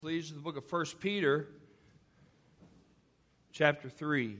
Please, to the book of 1 Peter, chapter 3.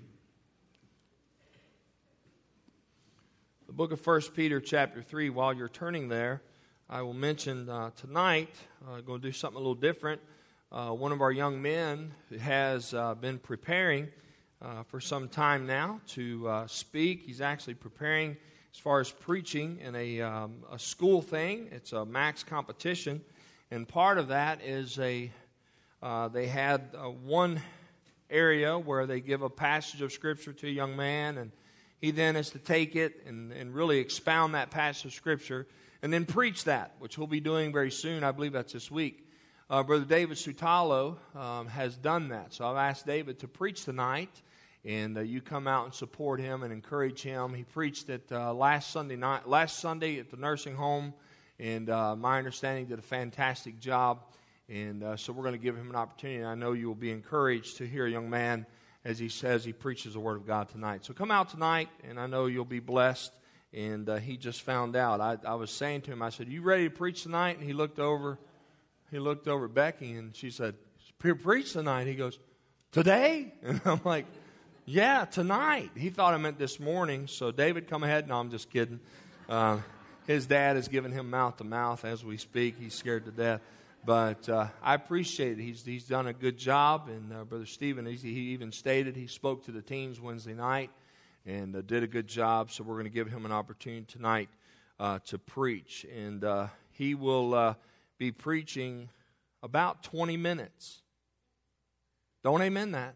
The book of 1 Peter, chapter 3. While you're turning there, I will mention tonight, I'm going to do something a little different. One of our young men has been preparing for some time now to speak. He's actually preparing as far as preaching in a school thing. It's a max competition, and part of that is they had one area where they give a passage of Scripture to a young man, and he then is to take it and really expound that passage of Scripture and then preach that, which we'll be doing very soon. I believe that's this week. Brother David Sutalo has done that. So I've asked David to preach tonight, and you come out and support him and encourage him. He preached it last Sunday at the nursing home, and my understanding did a fantastic job. And so we're going to give him an opportunity. And I know you will be encouraged to hear a young man as he says he preaches the Word of God tonight. So come out tonight, and I know you'll be blessed. And he just found out. I was saying to him, I said, "You ready to preach tonight?" And he looked over at Becky, and she said, "Preach tonight." He goes, "Today?" And I'm like, "Yeah, tonight." He thought I meant this morning. So David, come ahead. No, I'm just kidding. His dad is giving him mouth to mouth as we speak. He's scared to death. But I appreciate it. He's done a good job. And Brother Stephen, he even stated he spoke to the teens Wednesday night and did a good job. So we're going to give him an opportunity tonight to preach. And he will be preaching about 20 minutes. Don't amen that.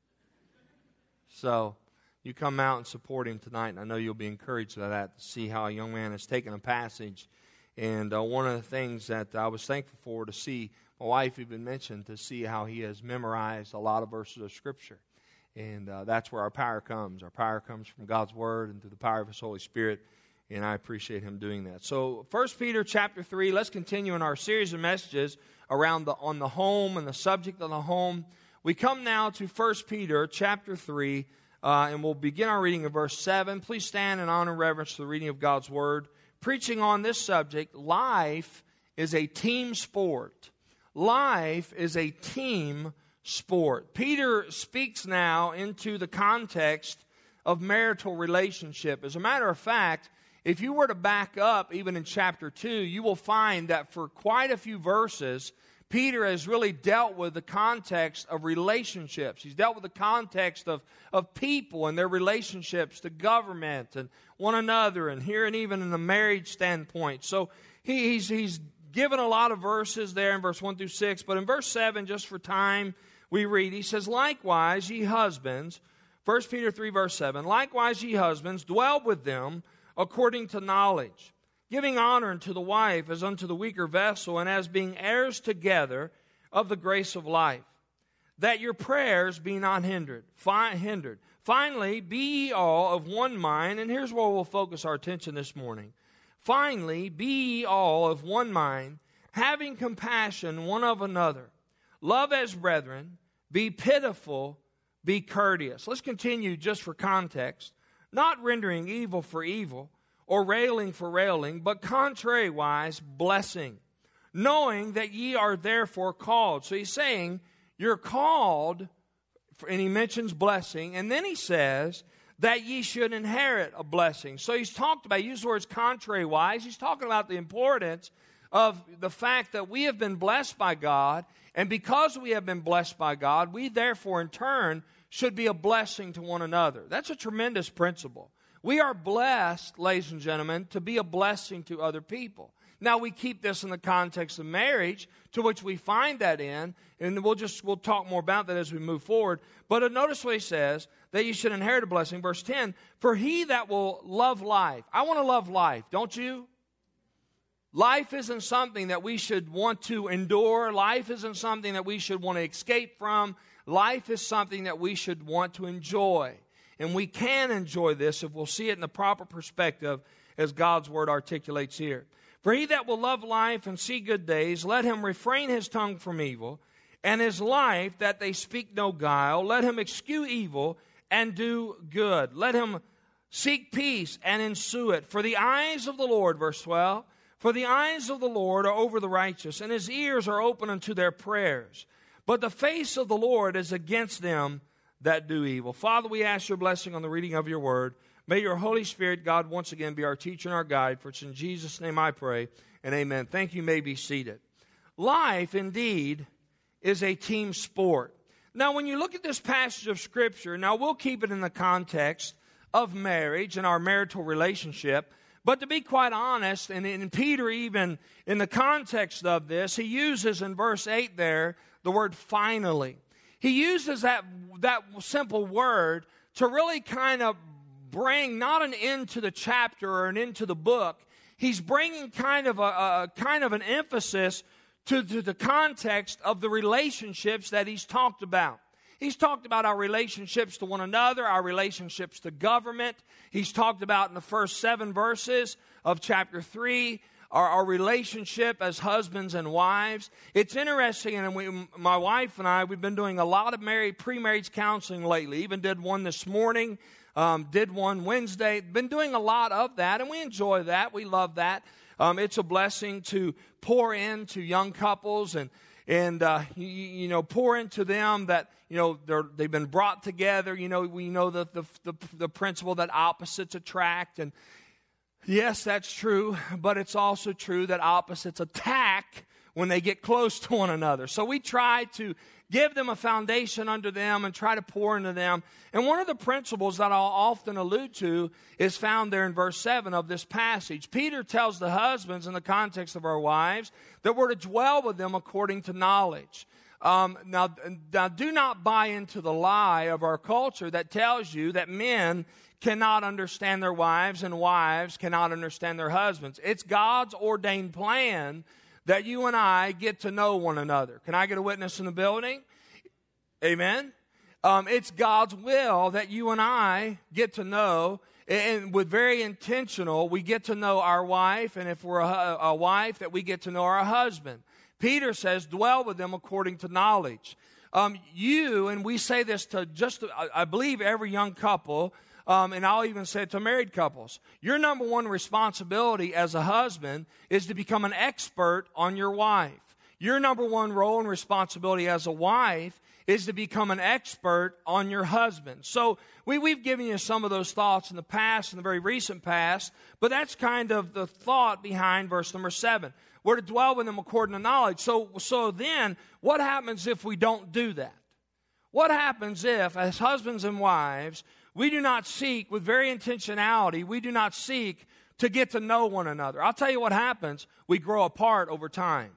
So you come out and support him tonight. And I know you'll be encouraged by that to see how a young man has taken a passage. And one of the things that I was thankful for to see, my wife even mentioned, to see how he has memorized a lot of verses of Scripture. And that's where our power comes. Our power comes from God's Word and through the power of His Holy Spirit. And I appreciate him doing that. So 1 Peter chapter 3, let's continue in our series of messages on the home and the subject of the home. We come now to 1 Peter chapter 3, and we'll begin our reading in verse 7. Please stand in honor and reverence to the reading of God's Word. Preaching on this subject, life is a team sport. Life is a team sport. Peter speaks now into the context of marital relationship. As a matter of fact, if you were to back up even in chapter 2, you will find that for quite a few verses, Peter has really dealt with the context of relationships. He's dealt with the context of people and their relationships to government and one another, and here and even in the marriage standpoint. So he's given a lot of verses there in verse 1 through 6, but in verse 7, just for time, we read, he says, "Likewise, ye husbands," 1 Peter 3, verse 7, "Likewise, ye husbands, dwell with them according to knowledge, giving honor unto the wife as unto the weaker vessel, and as being heirs together of the grace of life, that your prayers be not hindered. Finally, be ye all of one mind," and here's where we'll focus our attention this morning. "Finally, be ye all of one mind, having compassion one of another. Love as brethren, be pitiful, be courteous." Let's continue just for context. "Not rendering evil for evil, or railing for railing, but contrariwise blessing, knowing that ye are therefore called." So he's saying, you're called, and he mentions blessing, and then he says that ye should inherit a blessing. So he's talked about, he used the words contrariwise, he's talking about the importance of the fact that we have been blessed by God, and because we have been blessed by God, we therefore in turn should be a blessing to one another. That's a tremendous principle. We are blessed, ladies and gentlemen, to be a blessing to other people. Now, we keep this in the context of marriage, to which we find that in, and we'll talk more about that as we move forward. But notice what he says, that you should inherit a blessing. Verse 10, "For he that will love life." I want to love life, don't you? Life isn't something that we should want to endure. Life isn't something that we should want to escape from. Life is something that we should want to enjoy. And we can enjoy this if we'll see it in the proper perspective as God's Word articulates here. "For he that will love life and see good days, let him refrain his tongue from evil, and his life that they speak no guile. Let him eschew evil and do good. Let him seek peace and ensue it. For the eyes of the Lord," verse 12, For the eyes of the Lord are over the righteous, and his ears are open unto their prayers. But the face of the Lord is against them that do evil. Father, we ask your blessing on the reading of your word. May your Holy Spirit, God, once again be our teacher and our guide. For it's in Jesus' name I pray, and amen. Thank you. You may be seated. Life, indeed, is a team sport. Now, when you look at this passage of Scripture, now we'll keep it in the context of marriage and our marital relationship. But to be quite honest, and Peter even in the context of this, he uses in verse 8 there the word finally. He uses that simple word to really kind of bring not an end to the chapter or an end to the book. He's bringing kind of an emphasis to the context of the relationships that he's talked about. He's talked about our relationships to one another, our relationships to government. He's talked about in the first 7 verses of chapter 3, our relationship as husbands and wives. It's interesting, and my wife and I, we've been doing a lot of pre-marriage counseling lately. Even did one this morning, did one Wednesday. Been doing a lot of that, and we enjoy that. We love that. It's a blessing to pour into young couples and pour into them that, they've been brought together. We know the principle that opposites attract. And yes, that's true, but it's also true that opposites attack when they get close to one another. So we try to give them a foundation under them and try to pour into them. And one of the principles that I'll often allude to is found there in verse 7 of this passage. Peter tells the husbands in the context of our wives that we're to dwell with them according to knowledge. Now, do not buy into the lie of our culture that tells you that men cannot understand their wives and wives cannot understand their husbands. It's God's ordained plan that you and I get to know one another. Can I get a witness in the building? Amen? It's God's will that you and I get to know, and with very intentional, we get to know our wife, and if we're a wife, that we get to know our husband. Peter says, dwell with them according to knowledge. And we say this to I believe every young couple, and I'll even say it to married couples. Your number one responsibility as a husband is to become an expert on your wife. Your number one role and responsibility as a wife is to become an expert on your husband. So we've given you some of those thoughts in the past, in the very recent past, but that's kind of the thought behind verse number 7. We're to dwell with them according to knowledge. So then, what happens if we don't do that? What happens if, as husbands and wives, we do not seek, with very intentionality, we do not seek to get to know one another? I'll tell you what happens. We grow apart over time.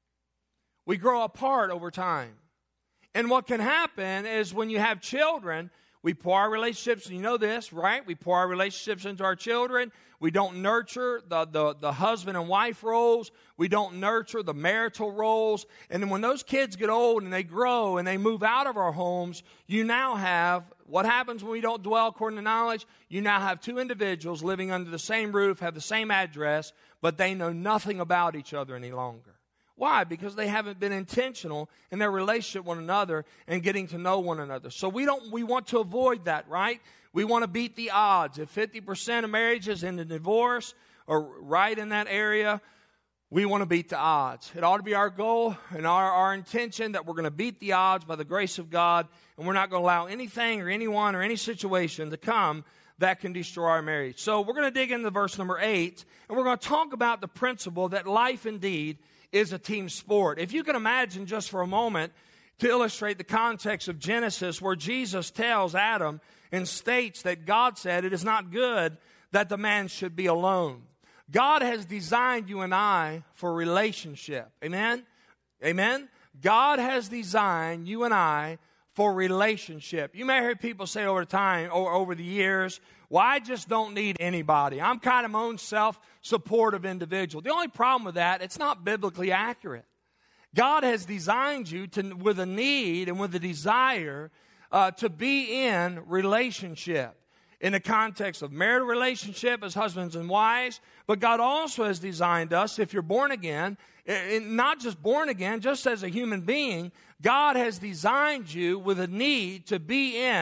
We grow apart over time. And what can happen is when you have children, we pour our relationships, and you know this, right? We pour our relationships into our children. We don't nurture the husband and wife roles. We don't nurture the marital roles. And then when those kids get old and they grow and they move out of our homes, you now have, what happens when we don't dwell according to knowledge? You now have 2 individuals living under the same roof, have the same address, but they know nothing about each other any longer. Why? Because they haven't been intentional in their relationship with one another and getting to know one another. So we want to avoid that, right? We want to beat the odds. If 50% of marriages end in divorce or right in that area, we want to beat the odds. It ought to be our goal and our intention that we're going to beat the odds by the grace of God, and we're not going to allow anything or anyone or any situation to come that can destroy our marriage. So we're going to dig into verse number 8, and we're going to talk about the principle that life indeed is a team sport. If you can imagine just for a moment to illustrate the context of Genesis, where Jesus tells Adam and states that God said it is not good that the man should be alone. God has designed you and I for relationship. Amen? Amen? God has designed you and I for relationship. You may hear people say over time, or over the years, well, I just don't need anybody. I'm kind of my own self-supportive individual. The only problem with that, it's not biblically accurate. God has designed you with a need and with a desire to be in relationship. In the context of marital relationship as husbands and wives, but God also has designed us, if you're born again, not just born again, just as a human being, God has designed you with a need to be in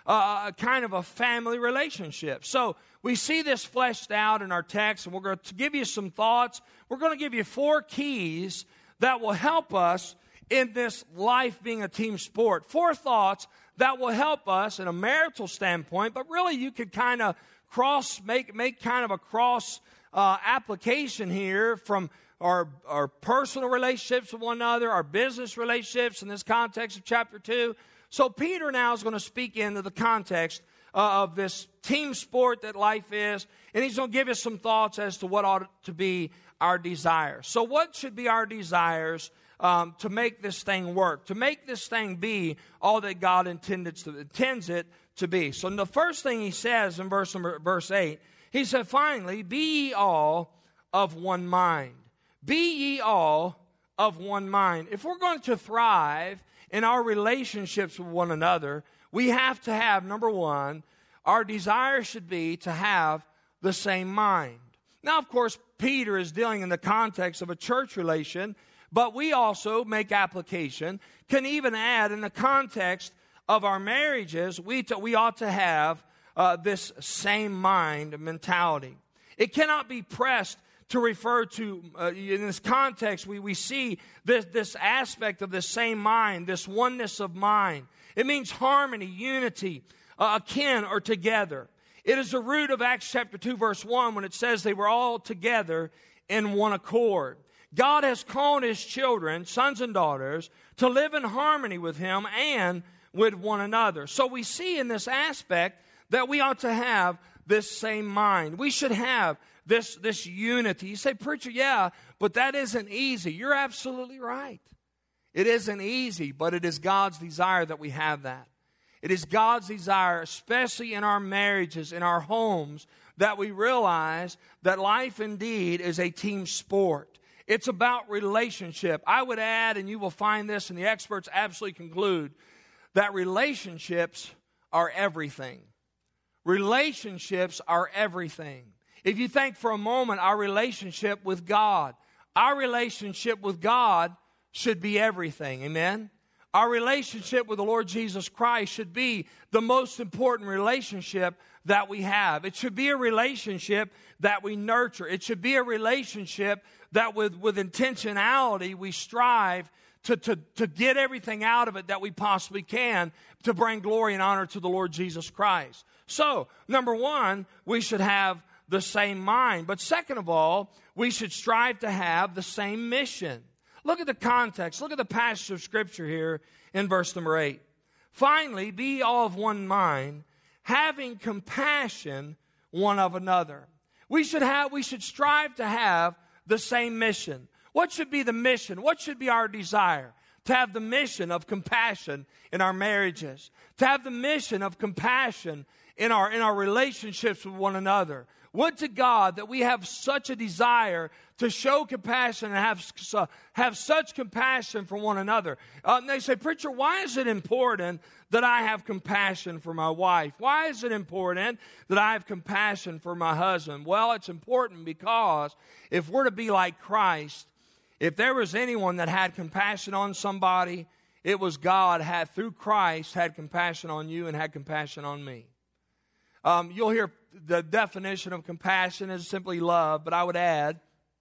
kind of a family relationship. So we see this fleshed out in our text, and we're going to give you some thoughts. We're going to give you 4 keys that will help us in this life being a team sport. 4 thoughts that will help us in a marital standpoint, but really you could kind of make kind of a cross application here from our personal relationships with one another, our business relationships in this context of chapter 2. So Peter now is going to speak into the context of this team sport that life is, and he's going to give us some thoughts as to what ought to be our desires. So what should be our desires to make this thing work, to make this thing be all that God intends it to be? So the first thing he says in verse 8, he said, finally, be ye all of one mind. Be ye all of one mind. If we're going to thrive in our relationships with one another, we have to have, number one, our desire should be to have the same mind. Now, of course, Peter is dealing in the context of a church relation, but we also make application, can even add in the context of our marriages, we ought to have this same mind mentality. It cannot be pressed to refer to, in this context, we see this aspect of this same mind, this oneness of mind. It means harmony, unity, akin or together. It is the root of Acts chapter 2, verse 1, when it says they were all together in one accord. God has called His children, sons and daughters, to live in harmony with Him and with one another. So we see in this aspect that we ought to have this same mind. We should have this unity. You say, preacher, yeah, but that isn't easy. You're absolutely right. It isn't easy, but it is God's desire that we have that. It is God's desire, especially in our marriages, in our homes, that we realize that life indeed is a team sport. It's about relationship. I would add, and you will find this, and the experts absolutely conclude, that relationships are everything. Relationships are everything. If you think for a moment our relationship with God should be everything. Amen? Our relationship with the Lord Jesus Christ should be the most important relationship that we have. It should be a relationship that we nurture. It should be a relationship that with intentionality we strive to get everything out of it that we possibly can to bring glory and honor to the Lord Jesus Christ. So, number one, we should have the same mind. But second of all, we should strive to have the same mission. Look at the context. Look at the passage of Scripture here in verse number 8. Finally, be all of one mind, having compassion one of another. We should strive to have the same mission. What should be the mission? What should be our desire? To have the mission of compassion in our marriages. To have the mission of compassion in our relationships with one another. Would to God that we have such a desire to show compassion and have such compassion for one another. And they say, preacher, why is it important that I have compassion for my wife? Why is it important that I have compassion for my husband? Well, it's important because if we're to be like Christ, if there was anyone that had compassion on somebody, it was God through Christ had compassion on you and had compassion on me. You'll hear the definition of compassion is simply love, but I would add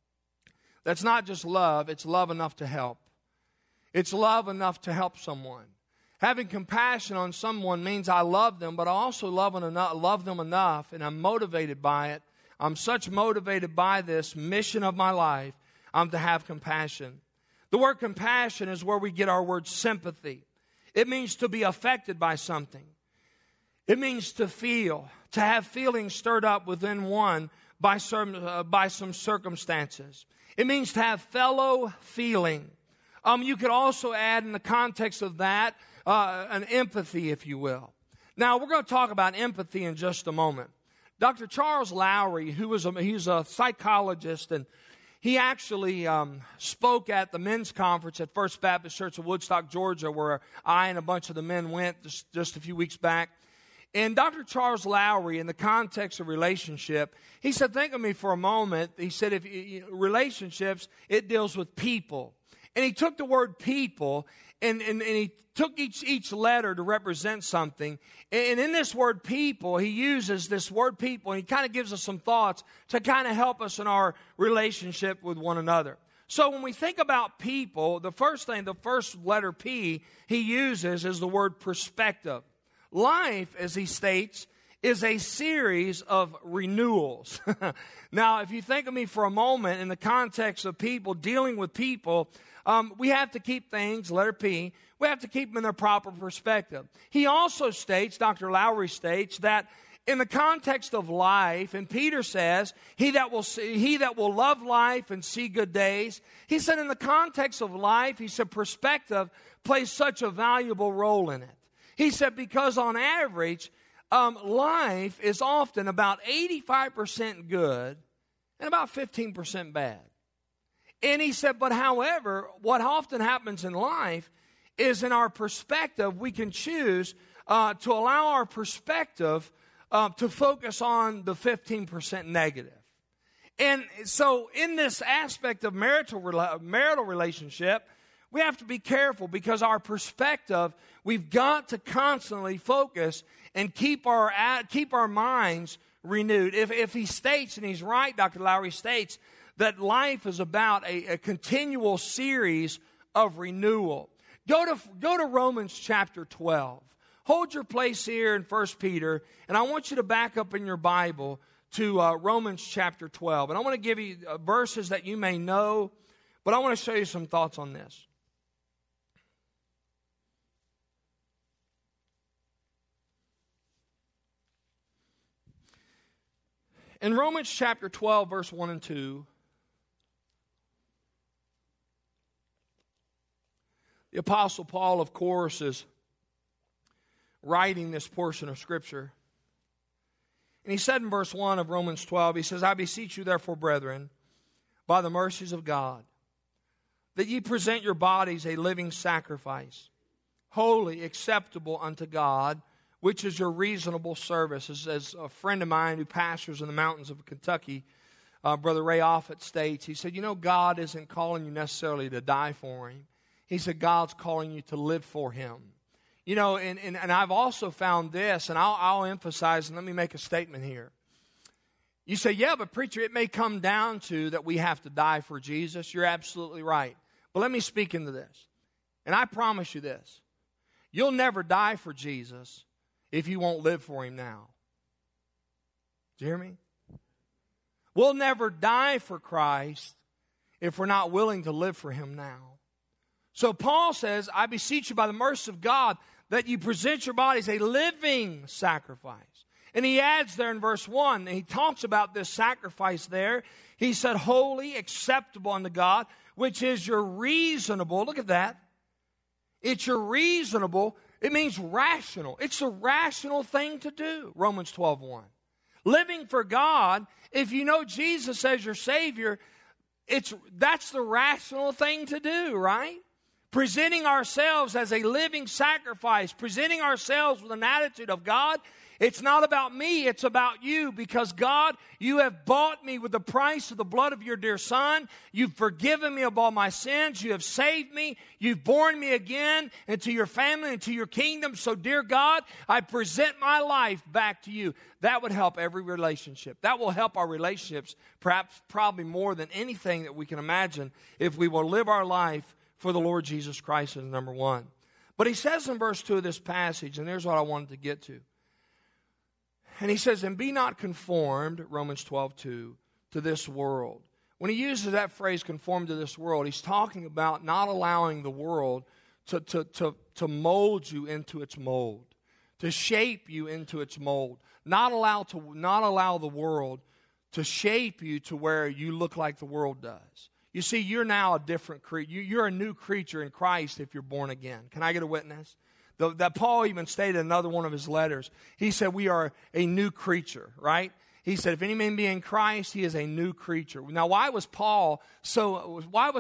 that's not just love, it's love enough to help. It's love enough to help someone. Having compassion on someone means I love them, but I also love them enough, and I'm motivated by it. I'm such motivated by this mission of my life, I'm to have compassion. The word compassion is where we get our word sympathy. It means to be affected by something. It means to feel, to have feelings stirred up within one by some circumstances. It means to have fellow feeling. You could also add in the context of that an empathy, if you will. Now, we're going to talk about empathy in just a moment. Dr. Charles Lowry, he's a psychologist, and he actually spoke at the men's conference at First Baptist Church of Woodstock, Georgia, where I and a bunch of the men went just a few weeks back. And Dr. Charles Lowry, in the context of relationship, he said, think of me for a moment. He said, relationships, it deals with people. And he took the word people and he took each letter to represent something. And in this word people, he uses this word people, and he kind of gives us some thoughts to kind of help us in our relationship with one another. So when we think about people, the first letter P he uses is the word perspective. Life, as he states, is a series of renewals. Now, if you think of me for a moment in the context of people, dealing with people, we have to keep things, letter P, we have to keep them in their proper perspective. He also states, Dr. Lowry states, that in the context of life, and Peter says, he that will love life and see good days, he said in the context of life, he said perspective plays such a valuable role in it. He said because on average, life is often about 85% good and about 15% bad. And he said, but however, what often happens in life is in our perspective, we can choose to allow our perspective to focus on the 15% negative. And so in this aspect of marital relationship, we have to be careful because our perspective, we've got to constantly focus and keep our minds renewed. If he states, and he's right, Dr. Lowry states, that life is about a continual series of renewal. Go to Romans chapter 12. Hold your place here in 1 Peter, and I want you to back up in your Bible to Romans chapter 12. And I want to give you verses that you may know, but I want to show you some thoughts on this. In Romans chapter 12, verse 1 and 2, the Apostle Paul, of course, is writing this portion of Scripture. And he said in verse 1 of Romans 12, he says, I beseech you therefore, brethren, by the mercies of God, that ye present your bodies a living sacrifice, holy, acceptable unto God, which is your reasonable service. As a friend of mine who pastors in the mountains of Kentucky, Brother Ray Offit states, he said, God isn't calling you necessarily to die for Him. He said, God's calling you to live for Him. And I've also found this, and I'll emphasize, and let me make a statement here. You say, yeah, but preacher, it may come down to that we have to die for Jesus. You're absolutely right. But let me speak into this. And I promise you this. You'll never die for Jesus if you won't live for Him now. Do you hear me? We'll never die for Christ if we're not willing to live for Him now. So Paul says, I beseech you by the mercy of God that you present your bodies a living sacrifice. And he adds there in verse 1, and he talks about this sacrifice there. He said, holy, acceptable unto God, which is your reasonable. Look at that. It's your reasonable. It means rational. It's a rational thing to do. Romans 12:1. Living for God, if you know Jesus as your Savior, that's the rational thing to do, right? Presenting ourselves as a living sacrifice, presenting ourselves with an attitude of God, it's not about me, it's about you, because God, you have bought me with the price of the blood of your dear Son. You've forgiven me of all my sins. You have saved me. You've born me again into your family, into your kingdom. So, dear God, I present my life back to you. That would help every relationship. That will help our relationships, probably more than anything that we can imagine, if we will live our life for the Lord Jesus Christ as number one. But he says in verse 2 of this passage, and here's what I wanted to get to. And he says, and be not conformed, Romans 12:2, to this world. When he uses that phrase, conform to this world, he's talking about not allowing the world to mold you into its mold, to shape you into its mold. Not allow the world to shape you to where you look like the world does. You see, you're now a different creature. You're a new creature in Christ if you're born again. Can I get a witness? That Paul even stated in another one of his letters. He said we are a new creature, right? He said, if any man be in Christ, he is a new creature. Now, why was Paul so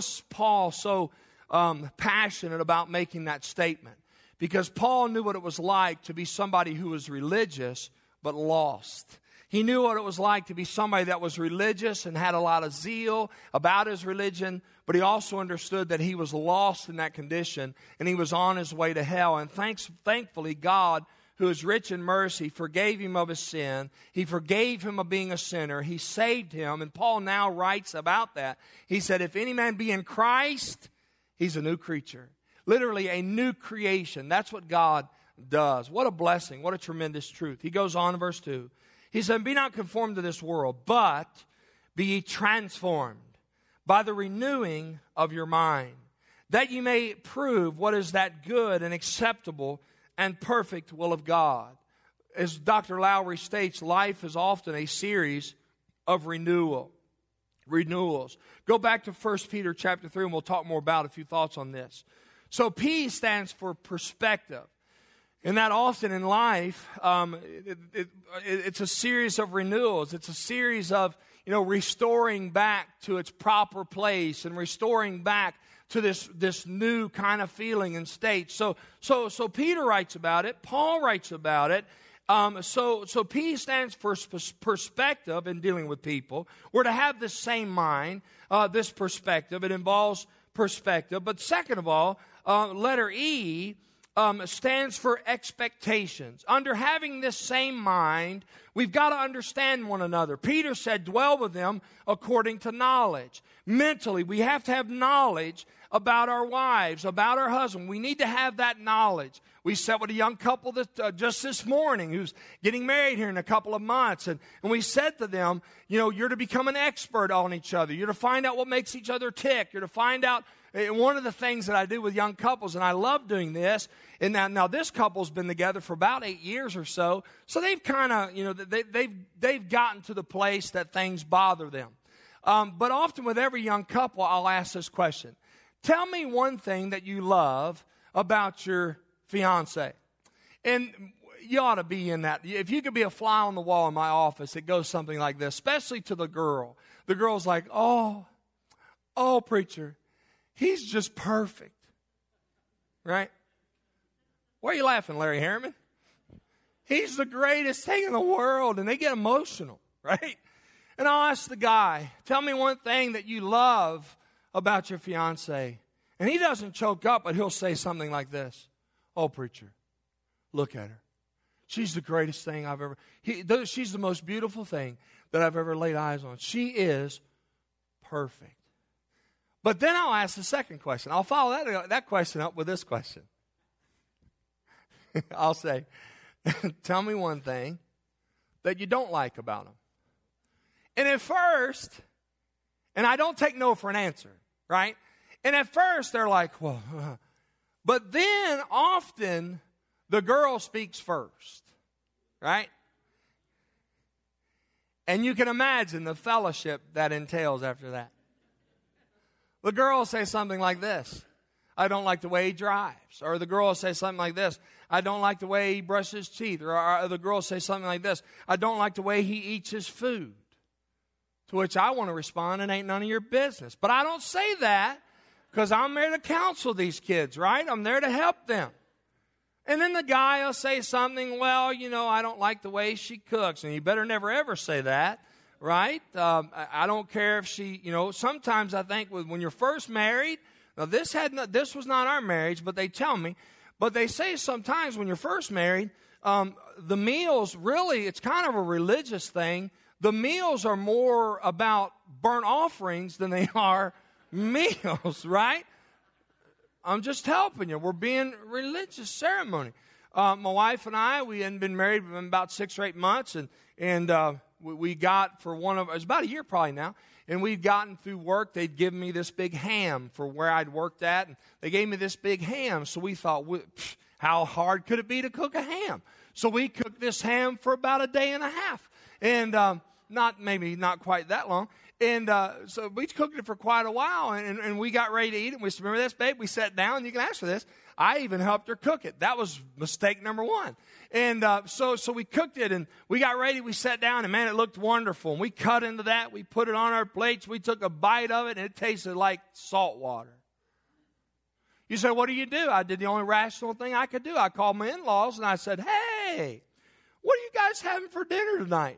passionate about making that statement? Because Paul knew what it was like to be somebody who was religious but lost. He knew what it was like to be somebody that was religious and had a lot of zeal about his religion, but he also understood that he was lost in that condition and he was on his way to hell. And thankfully, God, who is rich in mercy, forgave him of his sin. He forgave him of being a sinner. He saved him. And Paul now writes about that. He said, if any man be in Christ, he's a new creature. Literally a new creation. That's what God does. What a blessing. What a tremendous truth. He goes on in verse 2. He said, be not conformed to this world, but be ye transformed by the renewing of your mind, that you may prove what is that good and acceptable and perfect will of God. As Dr. Lowry states, life is often a series of renewals. Go back to 1 Peter chapter 3 and we'll talk more about a few thoughts on this. So P stands for perspective. And that often in life, it's a series of renewals. It's a series of, restoring back to its proper place and restoring back to this new kind of feeling and state. So Peter writes about it. Paul writes about it. So P stands for perspective in dealing with people. We're to have the same mind, this perspective. It involves perspective. But second of all, letter E stands for expectations. Under having this same mind, we've got to understand one another. Peter said, dwell with them according to knowledge. Mentally, we have to have knowledge about our wives, about our husband. We need to have that knowledge. We sat with a young couple just this morning who's getting married here in a couple of months. And we said to them, you're to become an expert on each other. You're to find out what makes each other tick. You're to find out. One of the things that I do with young couples, and I love doing this, and now this couple's been together for about 8 years or so they've kind of, they've gotten to the place that things bother them. But often with every young couple, I'll ask this question. Tell me one thing that you love about your fiance. And you ought to be in that. If you could be a fly on the wall in my office, it goes something like this, especially to the girl. The girl's like, oh, preacher, he's just perfect. Right? Why are you laughing, Larry Harriman? He's the greatest thing in the world. And they get emotional, right? And I'll ask the guy, tell me one thing that you love about your fiance. And he doesn't choke up, but he'll say something like this. Oh, preacher, look at her. She's the greatest thing I've ever... she's the most beautiful thing that I've ever laid eyes on. She is perfect. But then I'll ask the second question. I'll follow that question up with this question. I'll say, tell me one thing that you don't like about them. And at first, and I don't take no for an answer, right? And at first, they're like, well... But then often the girl speaks first, right? And you can imagine the fellowship that entails after that. The girl will say something like this. I don't like the way he drives. Or the girl will say something like this. I don't like the way he brushes his teeth. Or the girl will say something like this. I don't like the way he eats his food. To which I want to respond, it ain't none of your business. But I don't say that. Because I'm there to counsel these kids, right? I'm there to help them. And then the guy will say something, well, I don't like the way she cooks. And you better never ever say that, right? I don't care if she, sometimes I think when you're first married, now this was not our marriage, but they tell me. But they say sometimes when you're first married, the meals, really, it's kind of a religious thing. The meals are more about burnt offerings than they are meals, right? I'm just helping you. We're being religious ceremony. My wife and I, we hadn't been married about 6 or 8 months, and we got it was about a year probably now, and we'd gotten through work. They'd given me this big ham for where I'd worked at, and they gave me this big ham. So we thought, how hard could it be to cook a ham? So we cooked this ham for about a day and a half, and not quite that long. And so we cooked it for quite a while, and we got ready to eat it. We said, remember this, babe? We sat down. You can ask for this. I even helped her cook it. That was mistake number one. And so we cooked it, and we got ready. We sat down, and, man, it looked wonderful. And we cut into that. We put it on our plates. We took a bite of it, and it tasted like salt water. You say, what do you do? I did the only rational thing I could do. I called my in-laws, and I said, hey, what are you guys having for dinner tonight?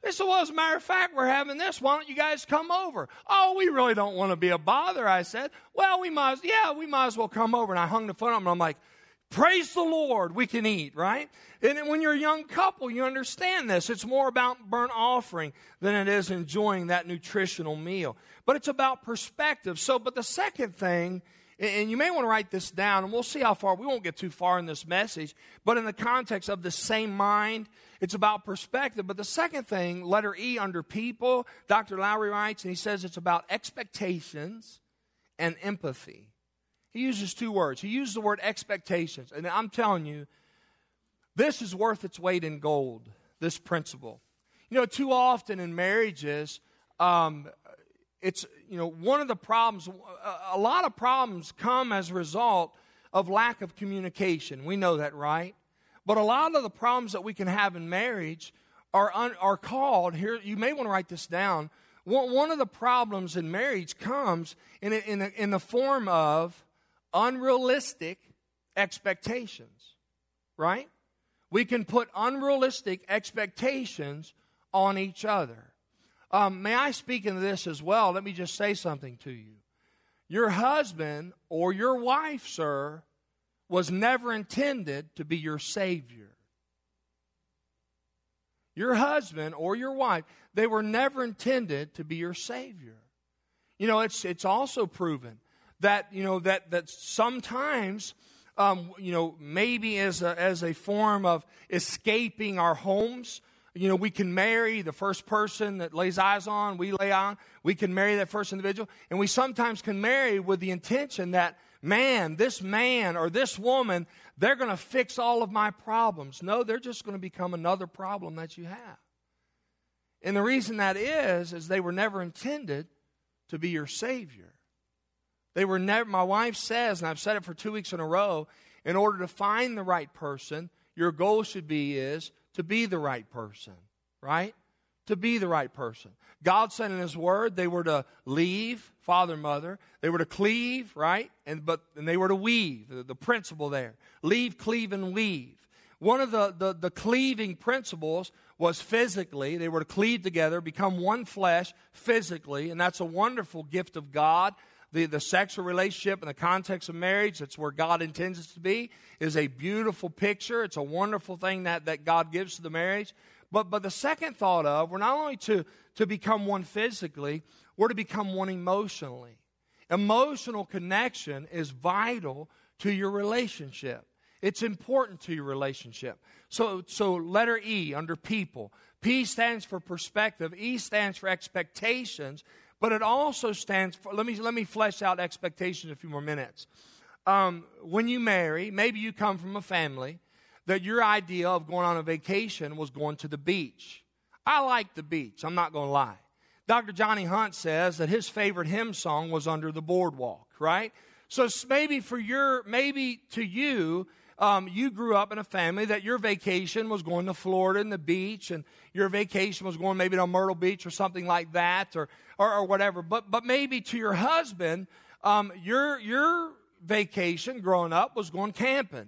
They said, well, as a matter of fact, we're having this. Why don't you guys come over? Oh, we really don't want to be a bother, I said. Well, we might as well come over. And I hung the phone up, and I'm like, praise the Lord, we can eat, right? And when you're a young couple, you understand this. It's more about burnt offering than it is enjoying that nutritional meal. But it's about perspective. But the second thing, and you may want to write this down, and we'll see how far. We won't get too far in this message. But in the context of the same mind, it's about perspective. But the second thing, letter E under people, Dr. Lowry writes, and he says it's about expectations and empathy. He uses two words. He uses the word expectations. And I'm telling you, this is worth its weight in gold, this principle. You know, too often in marriages, it's, one of the problems, a lot of problems come as a result of lack of communication. We know that, right? But a lot of the problems that we can have in marriage are called, here, you may want to write this down. One of the problems in marriage comes in the form of unrealistic expectations, right? We can put unrealistic expectations on each other. May I speak into this as well? Let me just say something to you. Your husband or your wife, sir, was never intended to be your Savior. Your husband or your wife, they were never intended to be your Savior. You know, it's also proven that, that sometimes, maybe as a form of escaping our homes, we can marry the first person that lays eyes on, we lay on. We can marry that first individual. And we sometimes can marry with the intention that, this man or this woman, they're going to fix all of my problems. No, they're just going to become another problem that you have. And the reason that is they were never intended to be your Savior. They were never, my wife says, and I've said it for 2 weeks in a row, in order to find the right person, your goal should be to be the right person, right? To be the right person. God said in His Word they were to leave father and mother. They were to cleave, right? And they were to weave, the principle there. Leave, cleave, and weave. One of the cleaving principles was physically. They were to cleave together, become one flesh physically, and that's a wonderful gift of God. The sexual relationship in the context of marriage, that's where God intends it to be, is a beautiful picture. It's a wonderful thing that God gives to the marriage. But the second thought of, we're not only to become one physically, we're to become one emotionally. Emotional connection is vital to your relationship. It's important to your relationship. So letter E under people. P stands for perspective. E stands for expectations. But it also stands for, let me flesh out expectations a few more minutes. When you marry, maybe you come from a family that your idea of going on a vacation was going to the beach. I like the beach, I'm not going to lie. Dr. Johnny Hunt says that his favorite hymn song was Under the Boardwalk, right? So maybe to you, you grew up in a family that your vacation was going to Florida and the beach, and your vacation was going maybe to Myrtle Beach or something like that, or whatever. But maybe to your husband, your vacation growing up was going camping.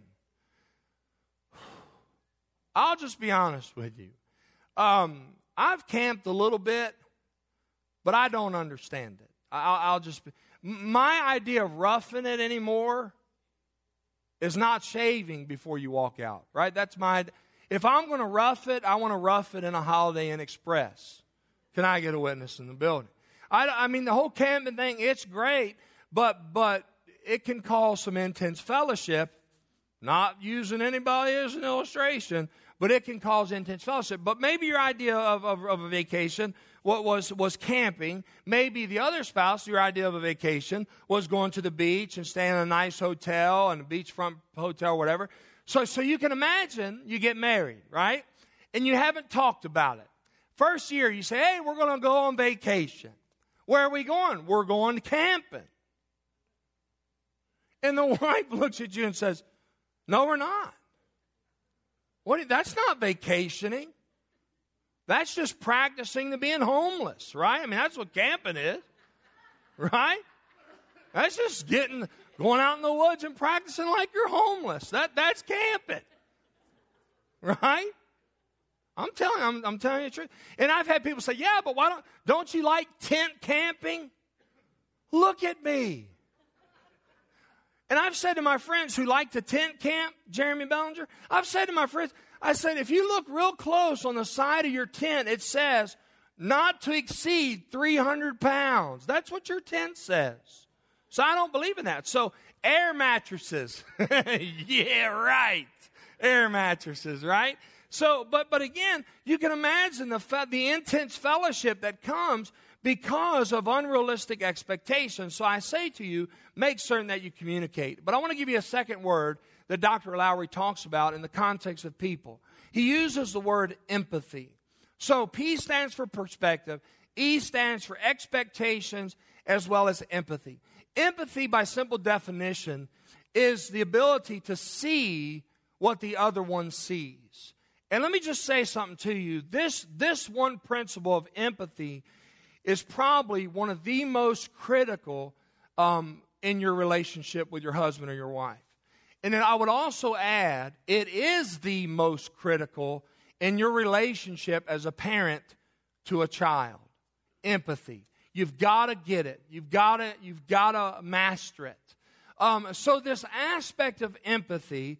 I'll just be honest with you. I've camped a little bit, but I don't understand it. I'll just be, my idea of roughing it anymore is not shaving before you walk out, right? That's if I'm going to rough it, I want to rough it in a Holiday Inn Express. Can I get a witness in the building? I mean, the whole camping thing, it's great, but it can cause some intense fellowship, not using anybody as an illustration, but it can cause intense fellowship. But maybe your idea of a vacation was camping. Maybe the other spouse, your idea of a vacation was going to the beach and staying in a nice hotel and a beachfront hotel or whatever. So you can imagine you get married, right? And you haven't talked about it. First year you say, hey, we're going to go on vacation. Where are we going? We're going camping. And the wife looks at you and says, no, we're not. That's not vacationing. That's just practicing to being homeless, right? I mean, that's what camping is, right? That's just going out in the woods and practicing like you're homeless. That's camping, right? I'm telling you the truth. And I've had people say, yeah, but why don't you like tent camping? Look at me. And I've said to my friends who like to tent camp, Jeremy Bellinger, I've said to my friends, I said, if you look real close on the side of your tent, it says, not to exceed 300 pounds. That's what your tent says. So I don't believe in that. So air mattresses. Yeah, right. Air mattresses, right? So, but again, you can imagine the intense fellowship that comes because of unrealistic expectations. So I say to you, make certain that you communicate. But I want to give you a second word that Dr. Lowry talks about in the context of people. He uses the word empathy. So P stands for perspective, E stands for expectations, as well as empathy. Empathy, by simple definition, is the ability to see what the other one sees. And let me just say something to you. This one principle of empathy is probably one of the most critical in your relationship with your husband or your wife. And then I would also add, it is the most critical in your relationship as a parent to a child. Empathy. You've got to get it. You've got to master it. So this aspect of empathy,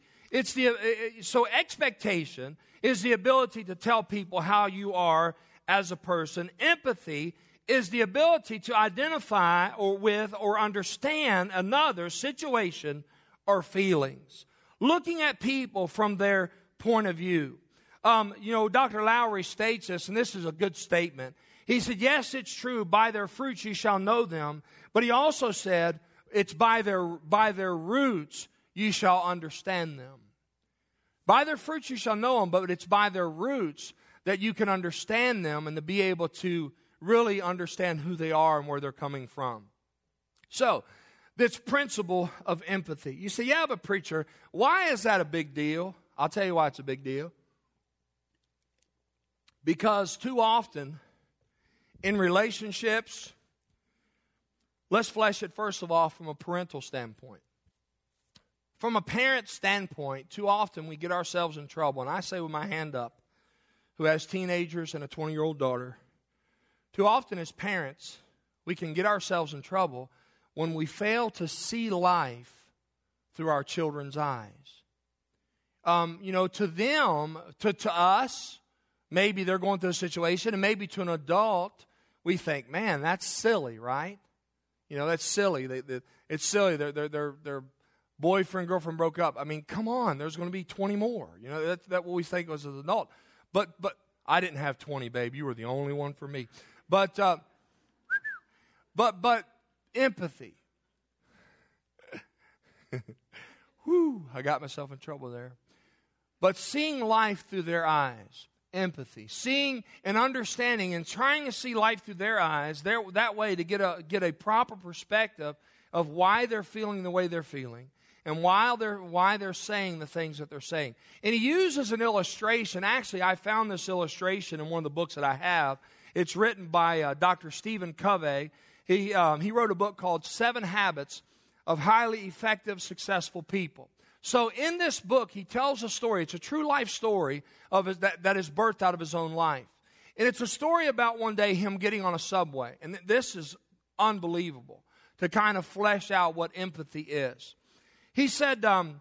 so expectation is the ability to tell people how you are as a person. Empathy is the ability to identify or understand another's situation or feelings. Looking at people from their point of view. Dr. Lowry states this, and this is a good statement. He said, yes, it's true, by their fruits you shall know them. But he also said, it's by their roots you shall understand them. By their fruits you shall know them, but it's by their roots that you can understand them and to be able to really understand who they are and where they're coming from. So, this principle of empathy. You say, yeah, but preacher, why is that a big deal? I'll tell you why it's a big deal. Because too often in relationships, let's flesh it first of all from a parental standpoint. From a parent standpoint, too often we get ourselves in trouble. And I say with my hand up, who has teenagers and a 20-year-old daughter, too often as parents, we can get ourselves in trouble when we fail to see life through our children's eyes. To them, to us, maybe they're going through a situation, and maybe to an adult, we think, man, that's silly, right? That's silly. It's silly. Their boyfriend, girlfriend broke up. I mean, come on, there's going to be 20 more. That's what we think as an adult. But I didn't have 20, babe. You were the only one for me. But empathy. Whew, I got myself in trouble there. But seeing life through their eyes, empathy, seeing and understanding and trying to see life through their eyes, that way to get a proper perspective of why they're feeling the way they're feeling and why they're saying the things that they're saying. And he uses an illustration. Actually, I found this illustration in one of the books that I have. It's written by Dr. Stephen Covey. He wrote a book called 7 Habits of Highly Effective, Successful People. So in this book, he tells a story. It's a true life story that is birthed out of his own life. And it's a story about one day him getting on a subway. And this is unbelievable to kind of flesh out what empathy is. He said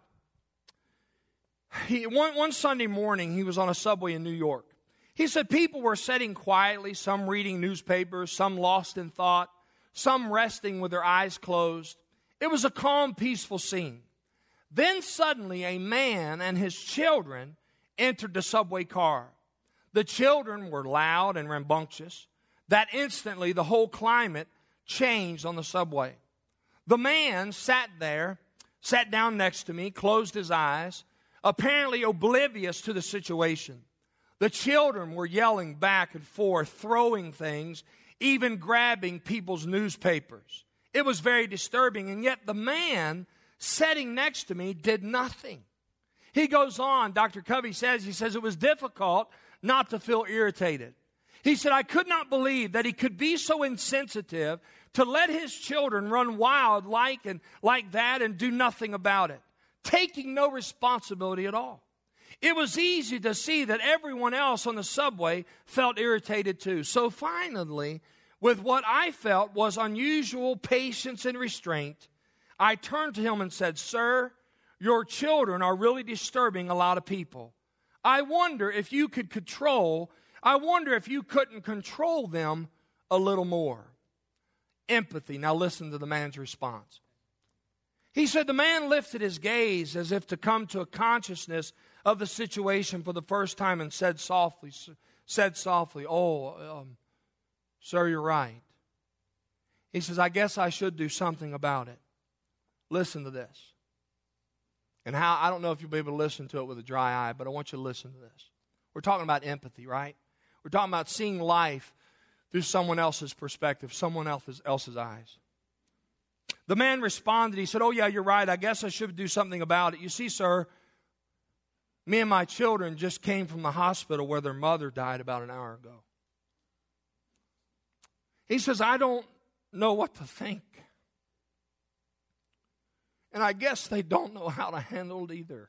one Sunday morning he was on a subway in New York. He said people were sitting quietly, some reading newspapers, some lost in thought, some resting with their eyes closed. It was a calm, peaceful scene. Then suddenly a man and his children entered the subway car. The children were loud and rambunctious. That instantly the whole climate changed on the subway. The man sat down next to me, closed his eyes, apparently oblivious to the situation. The children were yelling back and forth, throwing things, even grabbing people's newspapers. It was very disturbing, and yet the man sitting next to me did nothing. He goes on, Dr. Covey says, it was difficult not to feel irritated. He said, I could not believe that he could be so insensitive to let his children run wild like that and do nothing about it, taking no responsibility at all. It was easy to see that everyone else on the subway felt irritated too. So finally, with what I felt was unusual patience and restraint, I turned to him and said, "Sir, your children are really disturbing a lot of people. I wonder if you couldn't control them a little more." Empathy. Now listen to the man's response. He said the man lifted his gaze as if to come to a consciousness of the situation for the first time and said softly, "Oh, sir, you're right." He says, "I guess I should do something about it." Listen to this. And how, I don't know if you'll be able to listen to it with a dry eye, but I want you to listen to this. We're talking about empathy, right? We're talking about seeing life through someone else's perspective, someone else's eyes. The man responded. He said, "Oh, yeah, you're right. I guess I should do something about it. You see, sir, me and my children just came from the hospital where their mother died about an hour ago." He says, "I don't know what to think. And I guess they don't know how to handle it either."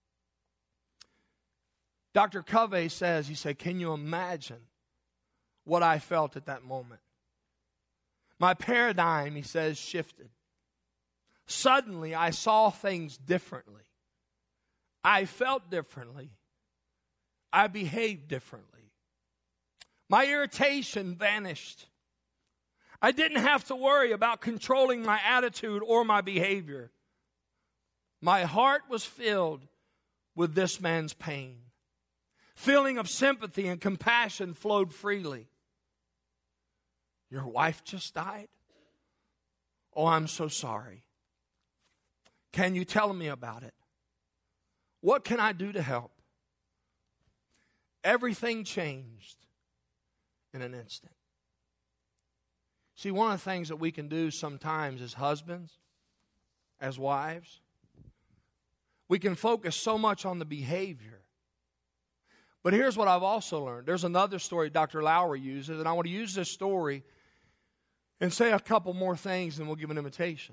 Dr. Covey says, he said, "Can you imagine what I felt at that moment? My paradigm," he says, "shifted. Suddenly, I saw things differently. I felt differently. I behaved differently. My irritation vanished. I didn't have to worry about controlling my attitude or my behavior. My heart was filled with this man's pain. Feeling of sympathy and compassion flowed freely." "Your wife just died? Oh, I'm so sorry. Can you tell me about it? What can I do to help?" Everything changed in an instant. See, one of the things that we can do sometimes as husbands, as wives, we can focus so much on the behavior. But here's what I've also learned. There's another story Dr. Lowry uses, and I want to use this story and say a couple more things, and we'll give an invitation.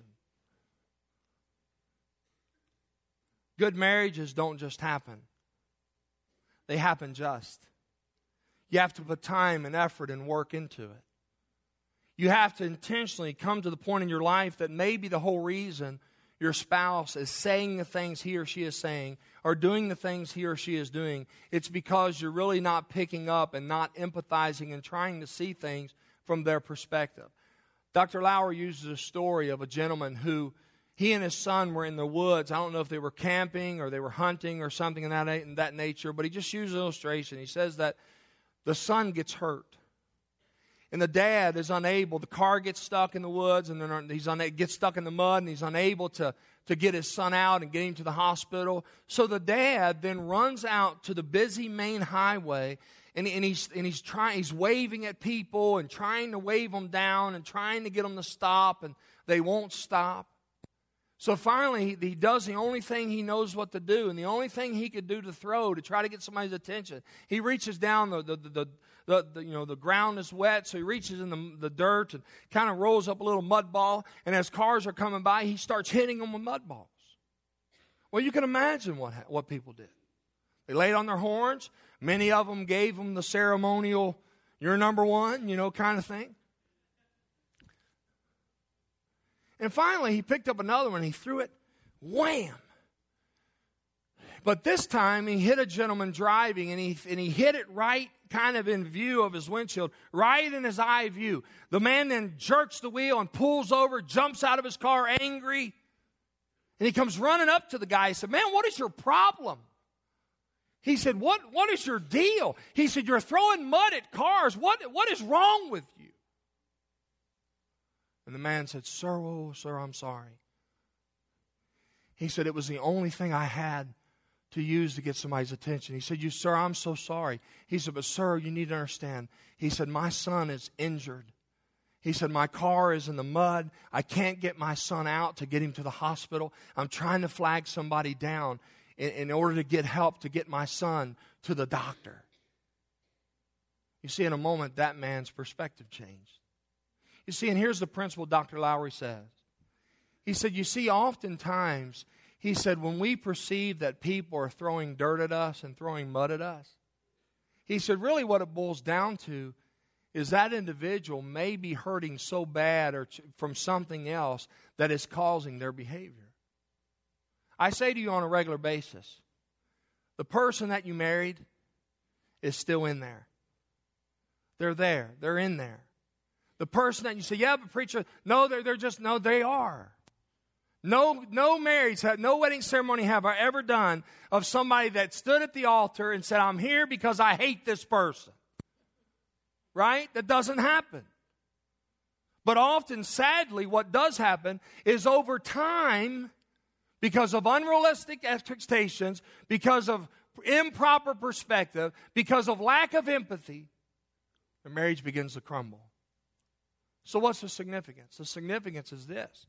Good marriages don't just happen. They happen just. You have to put time and effort and work into it. You have to intentionally come to the point in your life that maybe the whole reason your spouse is saying the things he or she is saying or doing the things he or she is doing, it's because you're really not picking up and not empathizing and trying to see things from their perspective. Dr. Lowry uses a story of a gentleman who, he and his son were in the woods. I don't know if they were camping or they were hunting or something in that nature, but he just used an illustration. He says that the son gets hurt. And the dad is unable. The car gets stuck in the woods, and then gets stuck in the mud, and he's unable to get his son out and get him to the hospital. So the dad then runs out to the busy main highway, and he's waving at people and trying to wave them down and trying to get them to stop, and they won't stop. So finally, he does the only thing he knows what to do, and the only thing he could do to try to get somebody's attention. He reaches down, the ground is wet, so he reaches in the dirt and kind of rolls up a little mud ball, and as cars are coming by, he starts hitting them with mud balls. Well, you can imagine what people did. They laid on their horns. Many of them gave him the ceremonial, "You're number one," kind of thing. And finally, he picked up another one, and he threw it, wham! But this time, he hit a gentleman driving, and he hit it right kind of in view of his windshield, right in his eye view. The man then jerks the wheel and pulls over, jumps out of his car angry, and he comes running up to the guy. He said, "Man, what is your problem?" He said, What is your deal?" He said, "You're throwing mud at cars. What is wrong with you?" And the man said, "Sir, I'm sorry." He said, "It was the only thing I had to use to get somebody's attention." He said, "Sir, I'm so sorry." He said, "But sir, you need to understand." He said, "My son is injured." He said, "My car is in the mud. I can't get my son out to get him to the hospital. I'm trying to flag somebody down in order to get help to get my son to the doctor." You see, in a moment, that man's perspective changed. You see, and here's the principle Dr. Lowry says. He said, you see, oftentimes, He said, when we perceive that people are throwing dirt at us and throwing mud at us, he said, really what it boils down to is that individual may be hurting so bad or from something else that is causing their behavior. I say to you on a regular basis, the person that you married is still in there. They're there. They're in there. The person that you say, yeah, but preacher, no, they are. No marriage, no wedding ceremony have I ever done of somebody that stood at the altar and said, I'm here because I hate this person. Right? That doesn't happen. But often, sadly, what does happen is over time, because of unrealistic expectations, because of improper perspective, because of lack of empathy, the marriage begins to crumble. So what's the significance? The significance is this.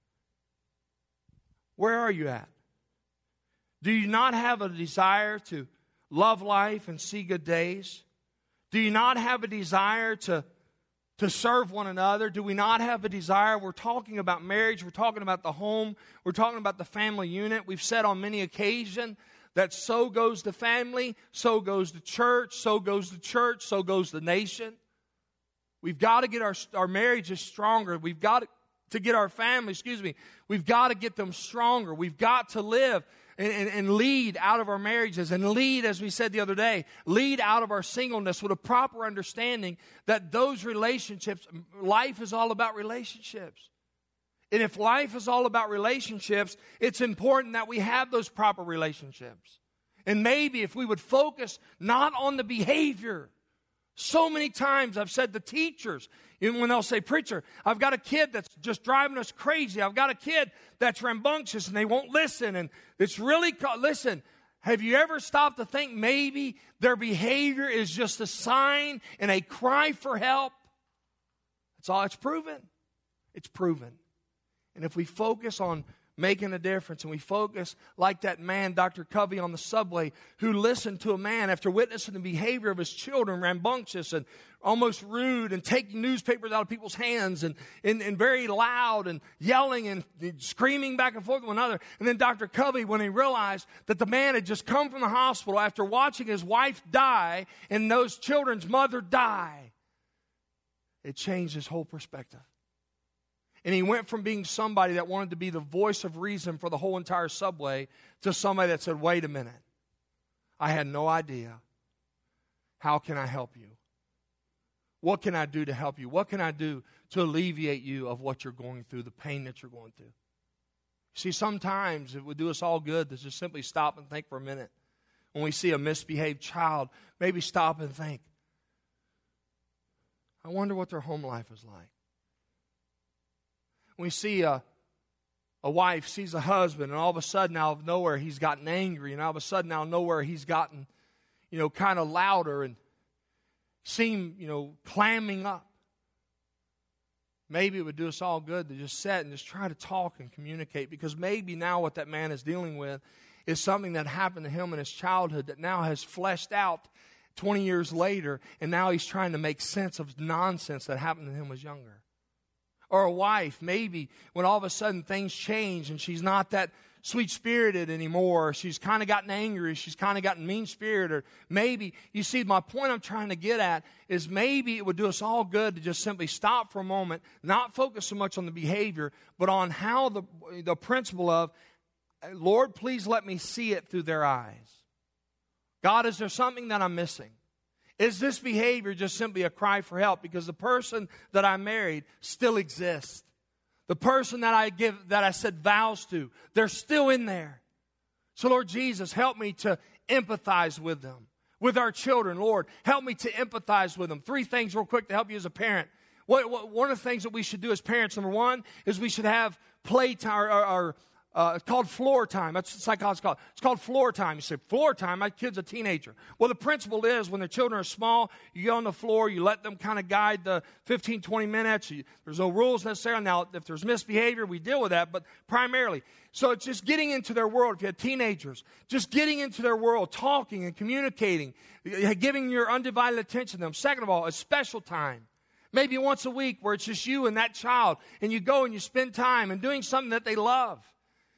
Where are you at? Do you not have a desire to love life and see good days? Do you not have a desire to serve one another? Do we not have a desire? We're talking about marriage. We're talking about the home. We're talking about the family unit. We've said on many occasions that so goes the family, so goes the church, so goes the church, so goes the nation. We've got to get our marriages stronger. We've got to get our families, we've got to get them stronger. We've got to live and lead out of our marriages and lead, as we said the other day, lead out of our singleness with a proper understanding that those relationships, life is all about relationships. And if life is all about relationships, it's important that we have those proper relationships. And maybe if we would focus not on the behavior. So many times I've said to teachers, even when they'll say, preacher, I've got a kid that's just driving us crazy. I've got a kid that's rambunctious and they won't listen. And it's really, listen, have you ever stopped to think maybe their behavior is just a sign and a cry for help? That's all. It's proven. It's proven. And if we focus on making a difference, and we focus like that man, Dr. Covey, on the subway, who listened to a man after witnessing the behavior of his children, rambunctious and almost rude, and taking newspapers out of people's hands, and very loud, and yelling and screaming back and forth with one another. And then Dr. Covey, when he realized that the man had just come from the hospital after watching his wife die and those children's mother die, it changed his whole perspective. And he went from being somebody that wanted to be the voice of reason for the whole entire subway to somebody that said, wait a minute, I had no idea. How can I help you? What can I do to help you? What can I do to alleviate you of what you're going through, the pain that you're going through? See, sometimes it would do us all good to just simply stop and think for a minute. When we see a misbehaved child, maybe stop and think, I wonder what their home life is like. We see a wife sees a husband, and all of a sudden, out of nowhere, he's gotten angry, and all of a sudden, out of nowhere, he's gotten, kind of louder and seem, clamming up. Maybe it would do us all good to just sit and just try to talk and communicate, because maybe now what that man is dealing with is something that happened to him in his childhood that now has fleshed out 20 years later, and now he's trying to make sense of nonsense that happened to him when he was younger. Or a wife, maybe when all of a sudden things change and she's not that sweet-spirited anymore, or she's kind of gotten angry, she's kind of gotten mean-spirited, or maybe, you see, my point I'm trying to get at is maybe it would do us all good to just simply stop for a moment, not focus so much on the behavior, but on how the principle of, Lord, please let me see it through their eyes. God, is there something that I'm missing? Is this behavior just simply a cry for help? Because the person that I married still exists. The person that I said vows to, they're still in there. So Lord Jesus, help me to empathize with them. With our children, Lord, help me to empathize with them. 3 things real quick to help you as a parent. One of the things that we should do as parents, number 1, is we should have playtime, it's called floor time. That's what psychologists call it. It's called floor time. You say, floor time? My kid's a teenager. Well, the principle is when the children are small, you get on the floor, you let them kind of guide the 15, 20 minutes. There's no rules necessarily. Now, if there's misbehavior, we deal with that, but primarily. So it's just getting into their world. If you have teenagers, just getting into their world, talking and communicating, giving your undivided attention to them. Second of all, a special time. Maybe once a week where it's just you and that child, and you go and you spend time and doing something that they love.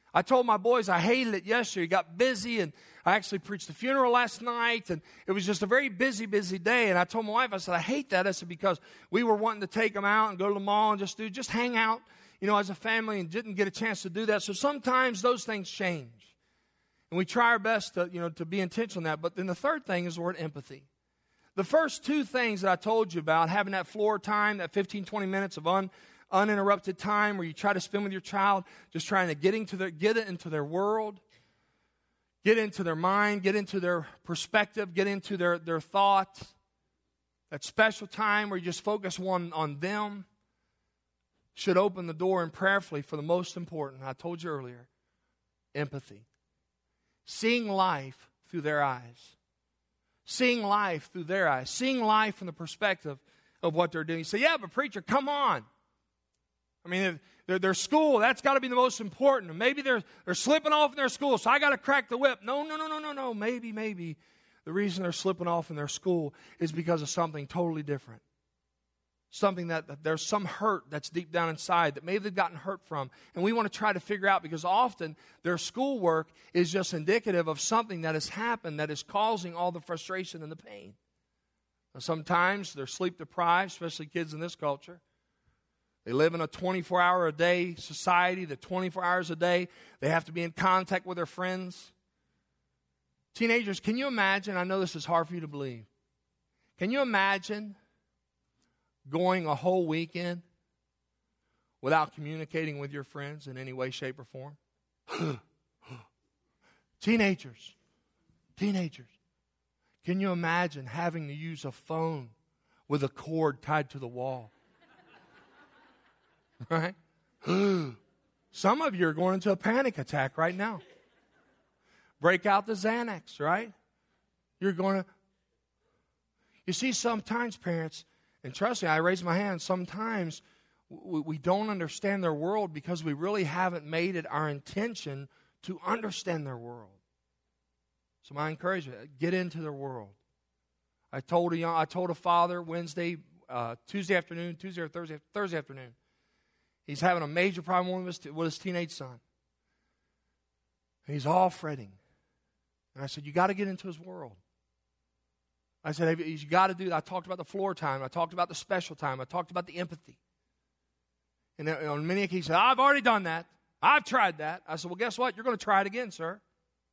I told my boys I hated it yesterday. It got busy, and I actually preached the funeral last night, and it was just a very busy day. And I told my wife, I said, I hate that. I said, because we were wanting to take them out and go to the mall and just hang out, as a family, and didn't get a chance to do that. So sometimes those things change. And we try our best to be intentional in that. But then the third thing is the word empathy. The first two things that I told you about, having that floor time, that 15, 20 minutes of uninterrupted time where you try to spend with your child, just trying to get into their world, get into their mind, get into their perspective, get into their thoughts. That special time where you just focus on them should open the door and prayerfully for the most important, I told you earlier, empathy. Seeing life through their eyes. Seeing life through their eyes. Seeing life from the perspective of what they're doing. You say, yeah, but preacher, come on. I mean, their school, that's got to be the most important. Maybe they're slipping off in their school, so I got to crack the whip. No. Maybe the reason they're slipping off in their school is because of something totally different. Something that there's some hurt that's deep down inside that maybe they've gotten hurt from. And we want to try to figure out, because often their schoolwork is just indicative of something that has happened that is causing all the frustration and the pain. Now, sometimes they're sleep deprived, especially kids in this culture. They live in a 24-hour-a-day society, the 24 hours a day. They have to be in contact with their friends. Teenagers, can you imagine? I know this is hard for you to believe. Can you imagine going a whole weekend without communicating with your friends in any way, shape, or form? Teenagers, can you imagine having to use a phone with a cord tied to the wall? Right? Some of you are going into a panic attack right now. Break out the Xanax, right? You're going to... You see, sometimes parents, and trust me, I raise my hand, sometimes we don't understand their world because we really haven't made it our intention to understand their world. So my encouragement, get into their world. I told a father Tuesday or Thursday afternoon. He's having a major problem with his teenage son. And he's all fretting. And I said, you got to get into his world. I said, you got to do that. I talked about the floor time. I talked about the special time. I talked about the empathy. And on many occasions, he said, I've already done that. I've tried that. I said, well, guess what? You're going to try it again, sir.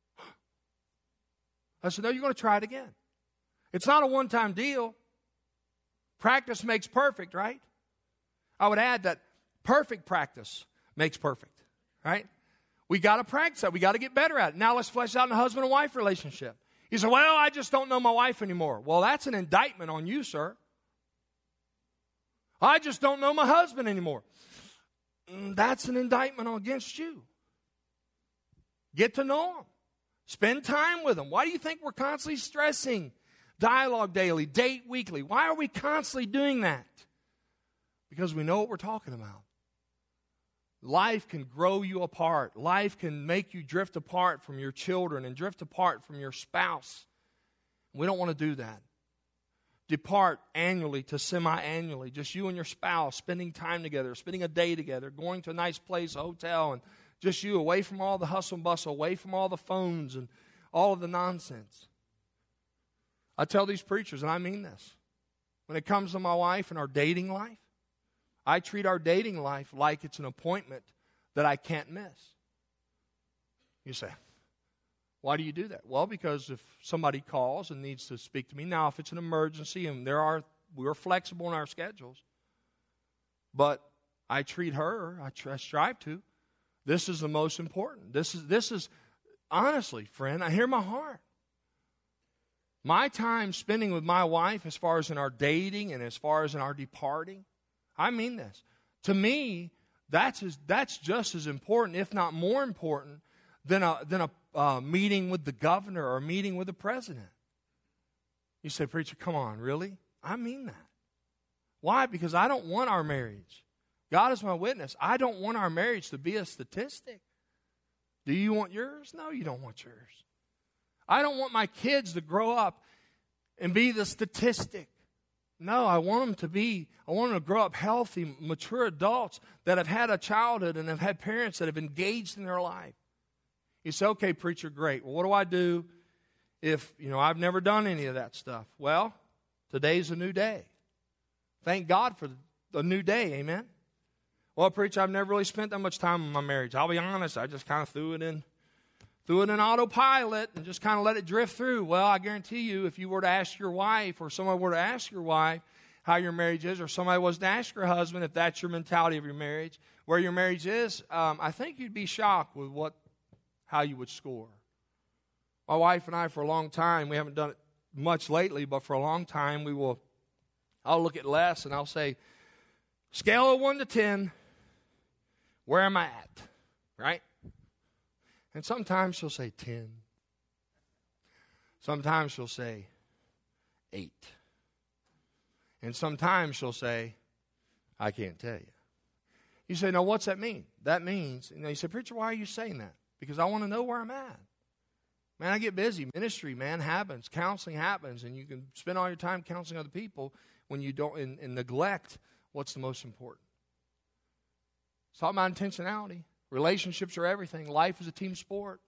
I said, no, you're going to try it again. It's not a one-time deal. Practice makes perfect, right? I would add that perfect practice makes perfect, right? We got to practice that. We got to get better at it. Now let's flesh out in a husband and wife relationship. You say, well, I just don't know my wife anymore. Well, that's an indictment on you, sir. I just don't know my husband anymore. That's an indictment against you. Get to know them. Spend time with them. Why do you think we're constantly stressing dialogue daily, date weekly? Why are we constantly doing that? Because we know what we're talking about. Life can grow you apart. Life can make you drift apart from your children and drift apart from your spouse. We don't want to do that. Depart annually to semi-annually, just you and your spouse, spending time together, spending a day together, going to a nice place, a hotel, and just you, away from all the hustle and bustle, away from all the phones and all of the nonsense. I tell these preachers, and I mean this, when it comes to my wife and our dating life, I treat our dating life like it's an appointment that I can't miss. You say, why do you do that? Well, because if somebody calls and needs to speak to me, now if it's an emergency and we're flexible in our schedules, but I treat her, I strive to. This is the most important. This is honestly, friend, I hear my heart. My time spending with my wife, as far as in our dating and as far as in our departing, I mean this. To me, that's just as important, if not more important, than a meeting with the governor or a meeting with the president. You say, preacher, come on, really? I mean that. Why? Because I don't want our marriage. God is my witness. I don't want our marriage to be a statistic. Do you want yours? No, you don't want yours. I don't want my kids to grow up and be the statistic. No, I want them to grow up healthy, mature adults that have had a childhood and have had parents that have engaged in their life. You say, okay, preacher, great. Well, what do I do if, I've never done any of that stuff? Well, today's a new day. Thank God for a new day, amen? Well, preacher, I've never really spent that much time on my marriage. I'll be honest, I just kind of threw it in autopilot and just kind of let it drift through. Well, I guarantee you, if you were to ask your wife, or somebody were to ask your wife how your marriage is, or somebody was to ask your husband if that's your mentality of your marriage, where your marriage is, I think you'd be shocked with how you would score. My wife and I, for a long time, we haven't done it much lately, but for a long time, I'll look at Les and I'll say, scale of 1 to 10, where am I at? Right? And sometimes she'll say 10. Sometimes she'll say 8. And sometimes she'll say, I can't tell you. You say, now what's that mean? That means, you say, preacher, why are you saying that? Because I want to know where I'm at. Man, I get busy. Ministry, man, happens. Counseling happens. And you can spend all your time counseling other people when you don't and neglect what's the most important. It's all about intentionality. Relationships are everything. Life is a team sport.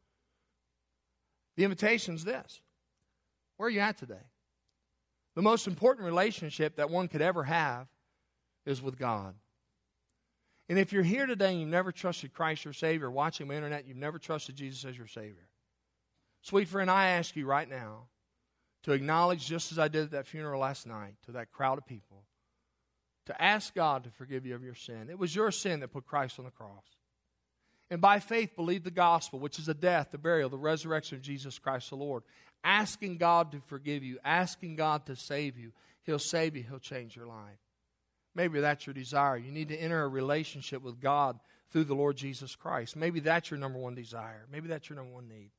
The invitation is this. Where are you at today? The most important relationship that one could ever have is with God. And if you're here today and you've never trusted Christ your Savior, watching the internet, you've never trusted Jesus as your Savior, sweet friend, I ask you right now to acknowledge, just as I did at that funeral last night, to that crowd of people, to ask God to forgive you of your sin. It was your sin that put Christ on the cross. And by faith, believe the gospel, which is the death, the burial, the resurrection of Jesus Christ the Lord. Asking God to forgive you, asking God to save you. He'll save you. He'll change your life. Maybe that's your desire. You need to enter a relationship with God through the Lord Jesus Christ. Maybe that's your number one desire. Maybe that's your number one need.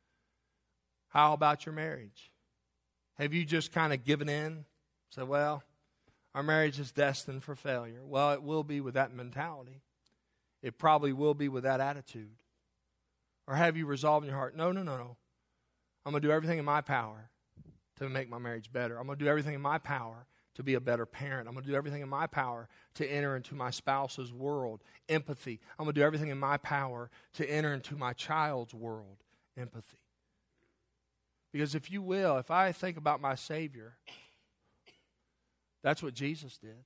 How about your marriage? Have you just kind of given in? Said, well, our marriage is destined for failure. Well, it will be with that mentality. It probably will be with that attitude. Or have you resolved in your heart, no. I'm going to do everything in my power to make my marriage better. I'm going to do everything in my power to be a better parent. I'm going to do everything in my power to enter into my spouse's world, empathy. I'm going to do everything in my power to enter into my child's world, empathy. Because if you will, if I think about my Savior, that's what Jesus did.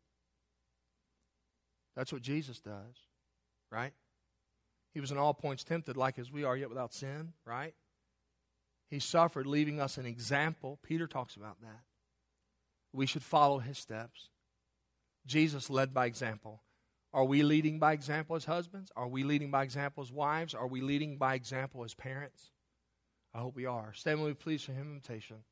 That's what Jesus does, right? He was in all points tempted like as we are, yet without sin, right? He suffered, leaving us an example. Peter talks about that. We should follow his steps. Jesus led by example. Are we leading by example as husbands? Are we leading by example as wives? Are we leading by example as parents? I hope we are. Stand with me, please, for hymn invitation.